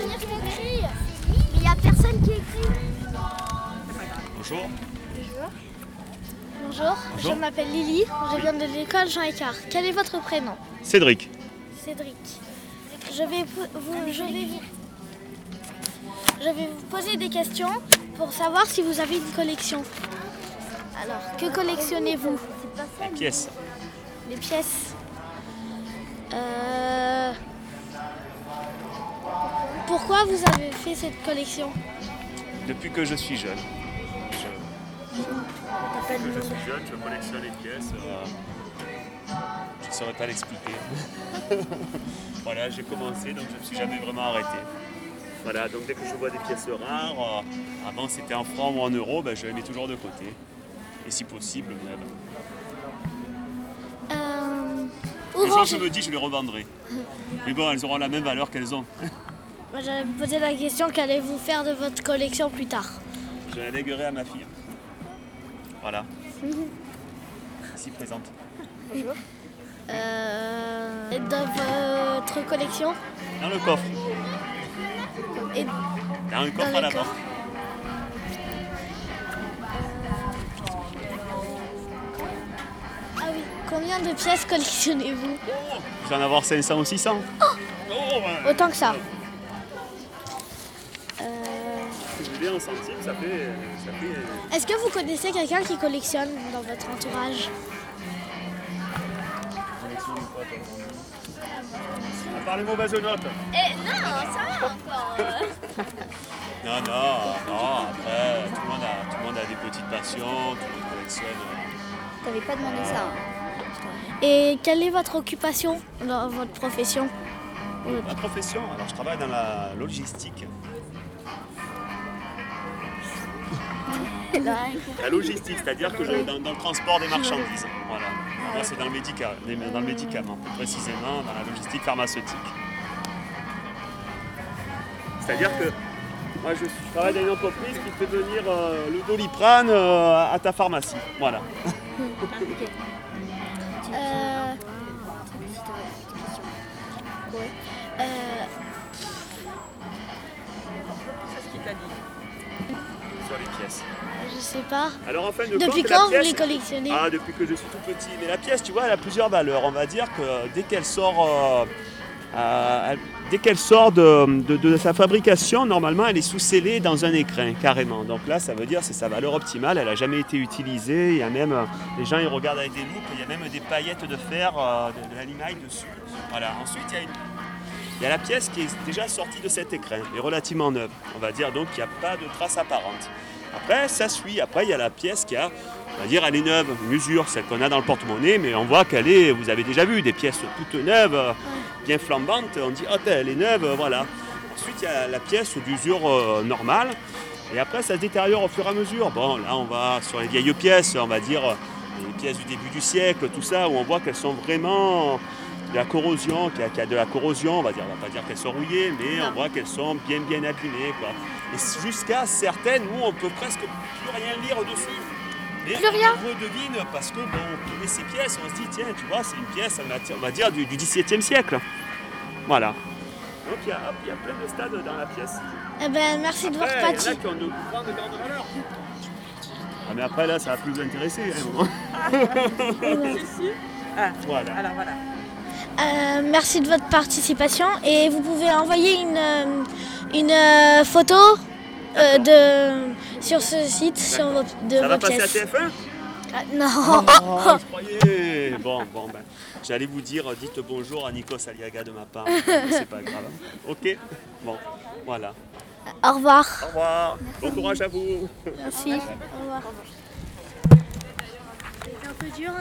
je t'écris. Mais il n'y a personne qui écrit. Bonjour. Bonjour, je m'appelle Lily, je viens de l'école Jean Écart. Quel est votre prénom? Cédric. Cédric. Je vais vous poser des questions pour savoir si vous avez une collection. Alors, que collectionnez-vous? Les pièces. Les pièces. Pourquoi vous avez fait cette collection? Depuis que je suis jeune. Depuis que je suis jeune, je collectionne les pièces. Je ne saurais pas l'expliquer. Voilà, j'ai commencé, donc je ne me suis jamais vraiment arrêté. Voilà, donc dès que je vois des pièces rares, avant c'était en francs ou en euros, je les mets toujours de côté. Et si possible, même. Les gens, je me dis, je les revendrai. Mais bon, elles auront la même valeur qu'elles ont. Moi, j'allais me poser la question, qu'allez-vous faire de votre collection plus tard? Je la léguerai à ma fille. Voilà. Ici présente. Bonjour. Dans votre collection? Dans le coffre. Et dans le coffre à l'avant. Ah oui, combien de pièces collectionnez-vous? Je vais en avoir 500 ou 600. Autant que ça. Je vais en centimes, ça fait... Est-ce que vous connaissez quelqu'un qui collectionne dans votre entourage? À part les mauvaises notes. Non, ça va encore. Non, après, tout le monde a des petites passions, tout le monde collectionne. T'avais pas demandé ça. Et quelle est votre occupation dans votre profession? Ma profession, alors je travaille dans la logistique. La logistique, c'est-à-dire que dans le transport des marchandises. Voilà. Moi, c'est dans le médicament, plus précisément dans la logistique pharmaceutique. C'est-à-dire que moi, je travaille dans une entreprise qui fait venir le Doliprane à ta pharmacie. Voilà. C'est ce qu'il t'a dit. Sur les pièces. Je sais pas. Alors en fin de Depuis compte, quand la pièce, vous les collectionnez? Depuis que je suis tout petit. Mais la pièce, tu vois, elle a plusieurs valeurs. On va dire que dès qu'elle sort, de sa fabrication, normalement, elle est sous-scellée dans un écrin, carrément. Donc là, ça veut dire que c'est sa valeur optimale. Elle n'a jamais été utilisée. Il y a même, les gens ils regardent avec des loupes. Il y a même des paillettes de fer, de l'animal dessus. Voilà. Ensuite, il y a la pièce qui est déjà sortie de cet écrin, est relativement neuve. On va dire donc qu'il n'y a pas de traces apparentes. Après, ça suit. Après, il y a la pièce qui a, on va dire, elle est neuve, une usure, celle qu'on a dans le porte-monnaie, mais on voit qu'elle est, vous avez déjà vu, des pièces toutes neuves, bien flambantes. On dit, oh, elle est neuve, voilà. Ensuite, il y a la pièce d'usure normale. Et après, ça se détériore au fur et à mesure. Bon, là, on va sur les vieilles pièces, on va dire, les pièces du début du siècle, tout ça, où on voit qu'elles sont vraiment... de la corrosion, qu'il y a de la corrosion, on va pas dire qu'elles sont rouillées, mais on voit qu'elles sont bien abîmées, quoi. Et jusqu'à certaines où on peut presque plus rien lire dessus. Mais plus rien. On redevine parce que bon, on connaît ces pièces, on se dit tiens, tu vois, c'est une pièce, on va dire du XVIIe siècle. Voilà. Donc il y a plein de stades dans la pièce. Eh ben, merci de votre Il y en a partie. qui ont de grandes valeurs. Ah, mais après là, ça va plus vous intéresser. Voilà. Alors voilà. Merci de votre participation et vous pouvez envoyer une photo sur ce site sur de Ça va vos passer à pièces. TF1? Non. Je croyais. Bon, j'allais vous dire, dites bonjour à Nikos Aliaga de ma part. C'est pas grave. Ok. Bon, voilà. Au revoir. Au revoir. Bon courage à vous. Merci. Au revoir. C'est un peu dur.